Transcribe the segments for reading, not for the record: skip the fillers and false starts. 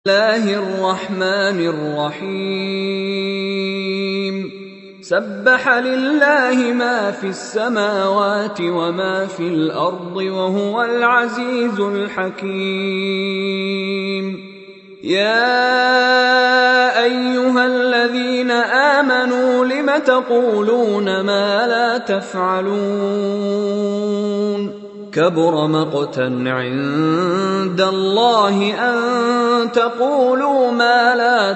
الله الرحمن الرحيم سبح لله ما في السماوات وما في الأرض وهو العزيز الحكيم يا أيها الذين آمنوا لم تقولون ما لا تفعلون كبر مقتا عند الله أن تقولوا ما لا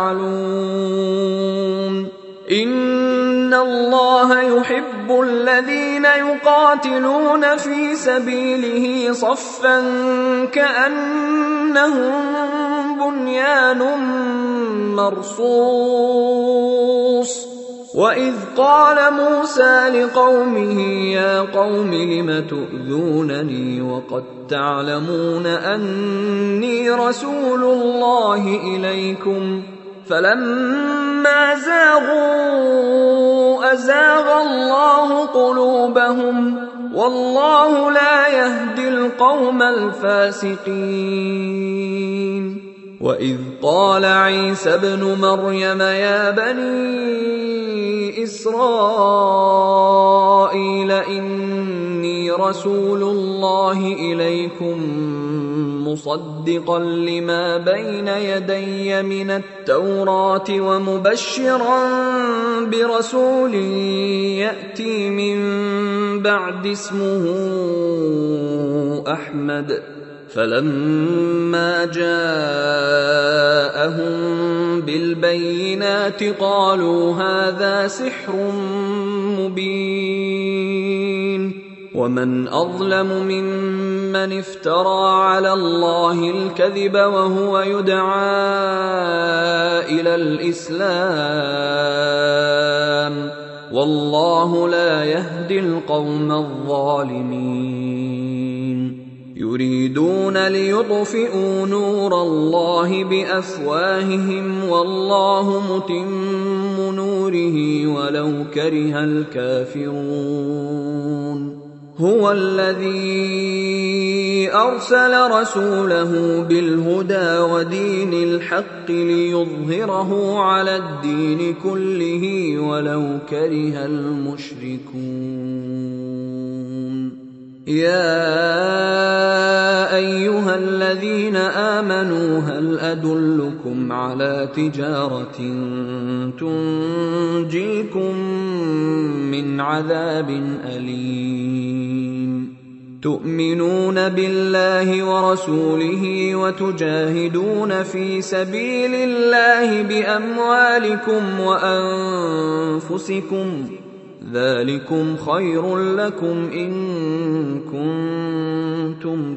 تفعلون إن الله يحب الذين يقاتلون في سبيله صفا كأنهم بنيان مرصوص وإذ قال موسى لقومه يا قوم لم تؤذونني وقد تعلمون أني رسول الله إليكم فلما زاغوا أزاغ الله قلوبهم والله لا يهدي القوم الفاسقين وإذ قال عيسى ابن مريم يا بني إسرائيل إني رسول الله إليكم مصدقا لما بين يدي من التوراة ومبشرا برسول يأتي من بعد اسمه أحمد فلما جاءهم بالبينات قالوا هذا سحر مبين ومن أظلم ممن افترى على الله الكذب وهو يدعى إلى الإسلام والله لا يهدي القوم الظالمين يريدون ليطفئوا نور الله بأفواههم والله متم نوره ولو كره الكافرون هو الذي أرسل رسوله بالهدى ودين الحق ليظهره على الدين كله ولو كره المشركون يا أيها الذين آمنوا هل أدلكم على تجارة تنجيكم من عذاب أليم تؤمنون بالله ورسوله وتجاهدون في سبيل الله بأموالكم وأنفسكم ذلكم خير لكم إن كنتم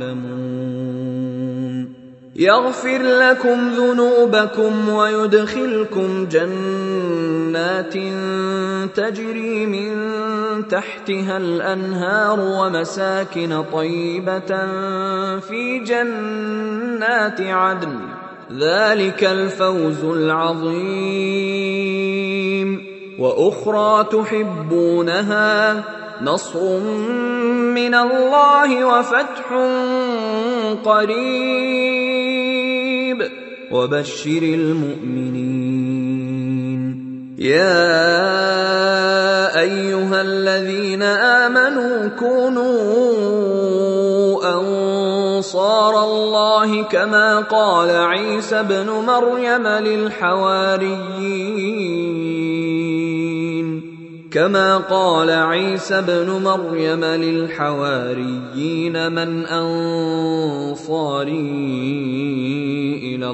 تعلمون يغفر لكم ذنوبكم ويدخلكم جنات تجري من تحتها الأنهار ومساكن طيبة في جنات عدن ذلك الفوز العظيم وأخرى تحبونها نصر من الله وفتح قريب وبشر المؤمنين يا أيها الذين آمنوا كونوا أنصار الله كما قال عيسى ابن مريم للحواريين من أنصاري إلى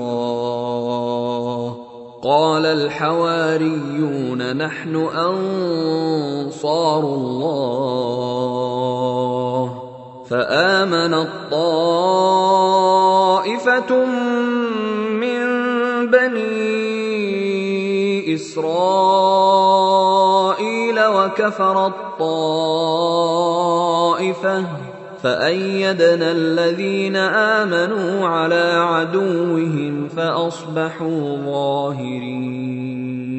الله قال الحواريون نحن أنصار الله فآمنت طائفة من بني إسرائيل وكفرت طائفة فأيدنا الذين آمنوا على عدوهم فأصبحوا ظاهرين